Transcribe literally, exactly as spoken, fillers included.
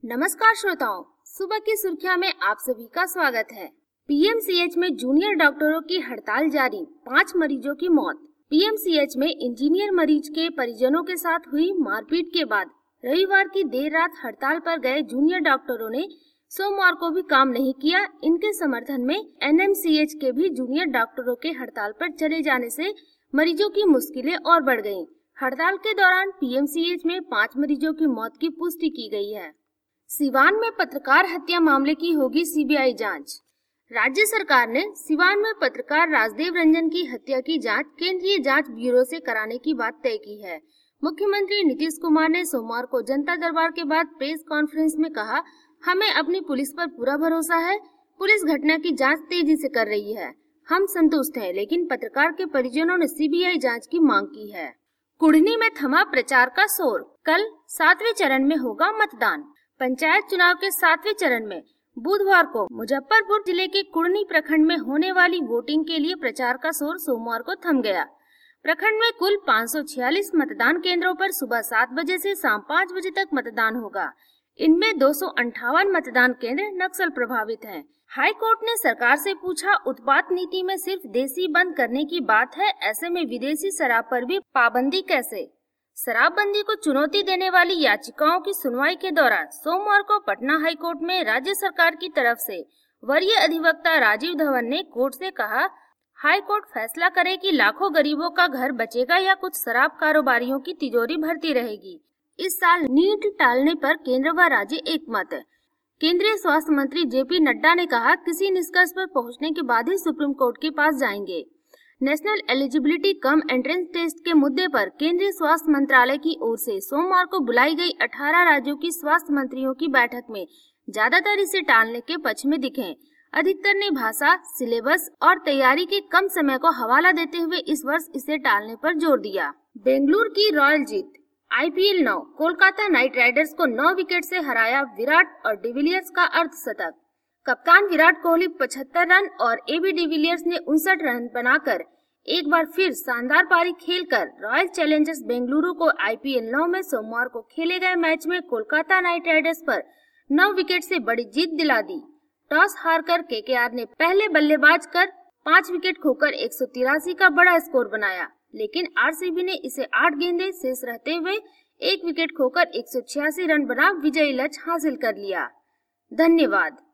नमस्कार श्रोताओं, सुबह की सुर्खियां में आप सभी का स्वागत है। पीएमसीएच में जूनियर डॉक्टरों की हड़ताल जारी, पाँच मरीजों की मौत। पीएमसीएच में इंजीनियर मरीज के परिजनों के साथ हुई मारपीट के बाद रविवार की देर रात हड़ताल पर गए जूनियर डॉक्टरों ने सोमवार को भी काम नहीं किया। इनके समर्थन में एनएमसीएच के भी जूनियर डॉक्टरों के हड़ताल पर चले जाने से मरीजों की मुश्किलें और बढ़ गयी। हड़ताल के दौरान पीएमसीएच में पाँच मरीजों की मौत की पुष्टि की गई है। सिवान में पत्रकार हत्या मामले की होगी सीबीआई जांच। राज्य सरकार ने सिवान में पत्रकार राजदेव रंजन की हत्या की जांच केंद्रीय जांच ब्यूरो से कराने की बात तय की है। मुख्यमंत्री नीतीश कुमार ने सोमवार को जनता दरबार के बाद प्रेस कॉन्फ्रेंस में कहा, हमें अपनी पुलिस पर पूरा भरोसा है। पुलिस घटना की जांच तेजी से कर रही है। हम संतुष्ट हैं, लेकिन पत्रकार के परिजनों ने सीबीआई जांच की मांग की है। कुढ़नी में थमा प्रचार का शोर, कल सातवें चरण में होगा मतदान। पंचायत चुनाव के सातवें चरण में बुधवार को मुजफ्फरपुर जिले के कुढ़नी प्रखंड में होने वाली वोटिंग के लिए प्रचार का शोर सोमवार को थम गया। प्रखंड में कुल पाँच सौ छियालीस मतदान केंद्रों पर सुबह सात बजे से शाम पाँच बजे तक मतदान होगा। इनमें दो सौ अंठावन मतदान केंद्र नक्सल प्रभावित हैं। हाई कोर्ट ने सरकार से पूछा, उत्पाद नीति में सिर्फ देसी बंद करने की बात है, ऐसे में विदेशी शराब पर भी पाबंदी कैसे? शराबबंदी को चुनौती देने वाली याचिकाओं की सुनवाई के दौरान सोमवार को पटना हाई कोर्ट में राज्य सरकार की तरफ से वरीय अधिवक्ता राजीव धवन ने कोर्ट से कहा, हाई कोर्ट फैसला करे कि लाखों गरीबों का घर बचेगा या कुछ शराब कारोबारियों की तिजोरी भरती रहेगी। इस साल नीट टालने पर केंद्र व राज्य एकमत। केंद्रीय स्वास्थ्य मंत्री जेपी नड्डा ने कहा, किसी निष्कर्ष पर पहुंचने के बाद ही सुप्रीम कोर्ट के पास जाएंगे। National Eligibility cum Entrance Test के मुद्दे पर केंद्रीय स्वास्थ्य मंत्रालय की ओर से सोमवार को बुलाई गई अठारह राज्यों की स्वास्थ्य मंत्रियों की बैठक में ज्यादातर इसे टालने के पक्ष में दिखे। अधिकतर ने भाषा, सिलेबस और तैयारी के कम समय को हवाला देते हुए इस वर्ष इसे टालने पर जोर दिया। बेंगलुरु की रॉयल जीत, आईपीएल नौ, कोलकाता नाइट राइडर्स को नौ विकेट से हराया विराट और डिविलियर्स का अर्धशतक। कप्तान विराट कोहली पचहत्तर रन और एबी डिविलियर्स ने उनसठ रन बनाकर एक बार फिर शानदार पारी खेलकर रॉयल चैलेंजर्स बेंगलुरु को आईपीएल नौ में सोमवार को खेले गए मैच में कोलकाता नाइट राइडर्स पर नौ विकेट से बड़ी जीत दिला दी। टॉस हारकर केकेआर ने पहले बल्लेबाज कर पाँच विकेट खोकर एक सौ तिरासी का बड़ा स्कोर बनाया, लेकिन आरसीबी ने इसे आठ गेंदें शेष रहते हुए एक विकेट खोकर एक सौ छियासी रन बना विजयी लक्ष्य हासिल कर लिया। धन्यवाद।